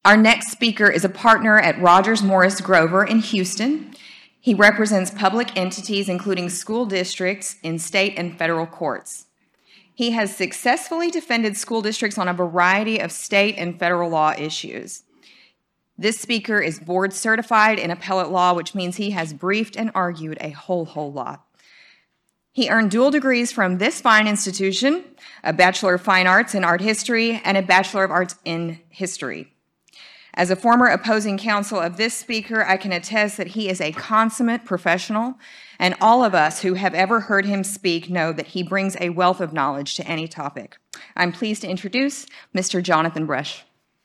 Our next speaker is a partner at Rogers Morris Grover in Houston. He represents public entities, including school districts, in state and federal courts. He has successfully defended school districts on a variety of state and federal law issues. This speaker is board certified in appellate law, which means he has briefed and argued a whole lot. He earned dual degrees from this fine institution, a Bachelor of Fine Arts in Art History and a Bachelor of Arts in History. As a former opposing counsel of this speaker, I can attest that he is a consummate professional, and all of us who have ever heard him speak know that he brings a wealth of knowledge to any topic. I'm pleased to introduce Mr. Jonathan Bresch.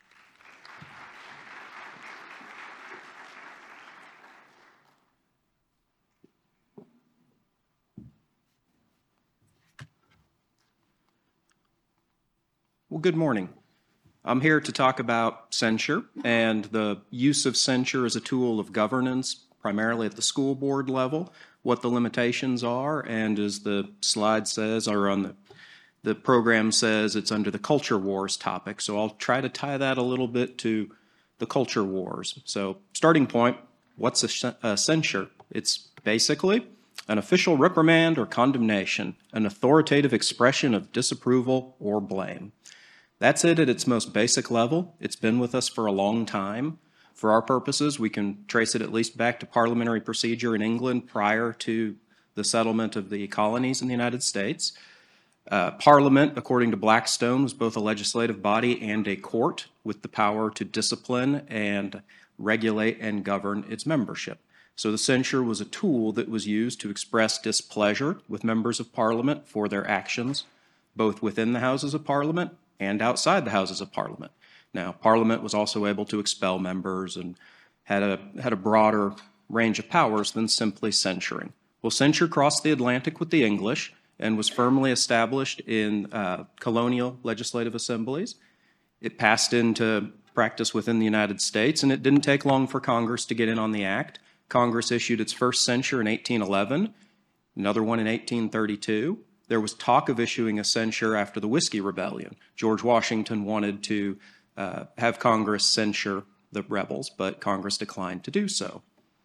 Well, good morning. I'm here to talk about censure and the use of censure as a tool of governance, primarily at the school board level, what the limitations are, and as the slide says, or on the program says, it's under the culture wars topic. So I'll try to tie that a little bit to the culture wars. So starting point, what's a censure? It's basically an official reprimand or condemnation, an authoritative expression of disapproval or blame. That's it at its most basic level. It's been with us for a long time. For our purposes, we can trace it at least back to parliamentary procedure in England prior to the settlement of the colonies in the United States. Parliament, according to Blackstone, was both a legislative body and a court with the power to discipline and regulate and govern its membership. So the censure was a tool that was used to express displeasure with members of Parliament for their actions, both within the Houses of Parliament and outside the Houses of Parliament. Now, Parliament was also able to expel members and had a broader range of powers than simply censuring. Well, censure crossed the Atlantic with the English and was firmly established in colonial legislative assemblies. It passed into practice within the United States, and it didn't take long for Congress to get in on the act. Congress issued its first censure in 1811, another one in 1832. There was talk of issuing a censure after the Whiskey Rebellion. George Washington wanted to have Congress censure the rebels, but Congress declined to do so.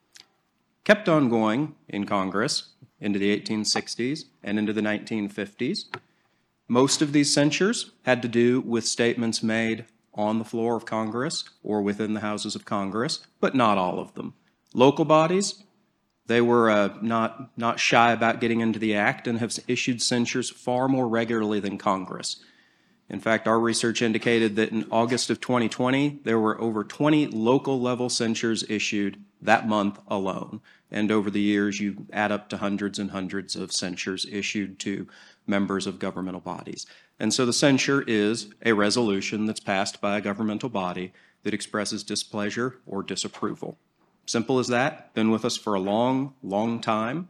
Kept on going in Congress into the 1860s and into the 1950s. Most of these censures had to do with statements made on the floor of Congress or within the Houses of Congress, but not all of them. Local bodies, they were not shy about getting into the act and have issued censures far more regularly than Congress. In fact, our research indicated that in August of 2020, there were over 20 local level censures issued that month alone. And over the years, you add up to hundreds and hundreds of censures issued to members of governmental bodies. And so the censure is a resolution that's passed by a governmental body that expresses displeasure or disapproval. Simple as that, been with us for a long time.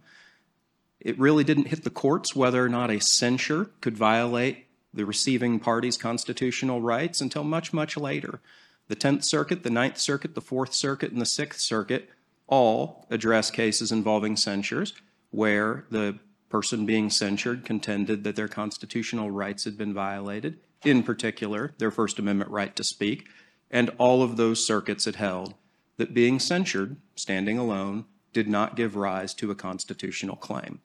It really didn't hit the courts whether or not a censure could violate the receiving party's constitutional rights until much later. The 10th Circuit, the 9th Circuit, the 4th Circuit, and the 6th Circuit all address cases involving censures where the person being censured contended that their constitutional rights had been violated, in particular, their First Amendment right to speak, and all of those circuits had held that being censured, standing alone, did not give rise to a constitutional claim.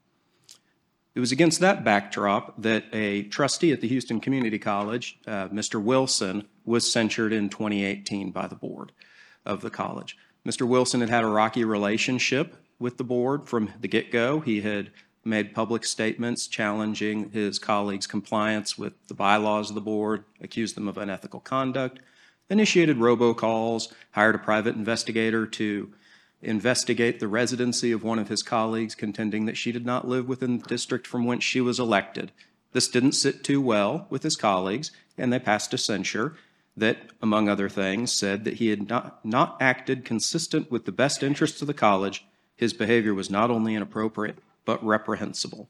It was against that backdrop that a trustee at the Houston Community College, Mr. Wilson, was censured in 2018 by the board of the college. Mr. Wilson had a rocky relationship with the board from the get-go. He had made public statements challenging his colleagues' compliance with the bylaws of the board, accused them of unethical conduct, initiated robocalls, hired a private investigator to investigate the residency of one of his colleagues, contending that she did not live within the district from whence she was elected. This didn't sit too well with his colleagues, and they passed a censure that, among other things, said that he had not acted consistent with the best interests of the college. His behavior was not only inappropriate, but reprehensible.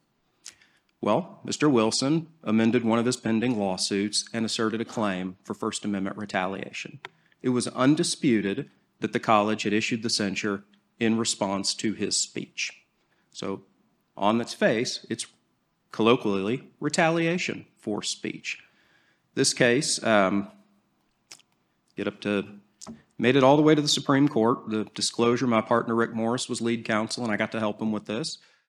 Well, Mr. Wilson amended one of his pending lawsuits and asserted a claim for First Amendment retaliation. It was undisputed that the college had issued the censure in response to his speech. So on its face, it's colloquially retaliation for speech. This case made it all the way to the Supreme Court. The disclosure, my partner Rick Morris was lead counsel, and I got to help him with this.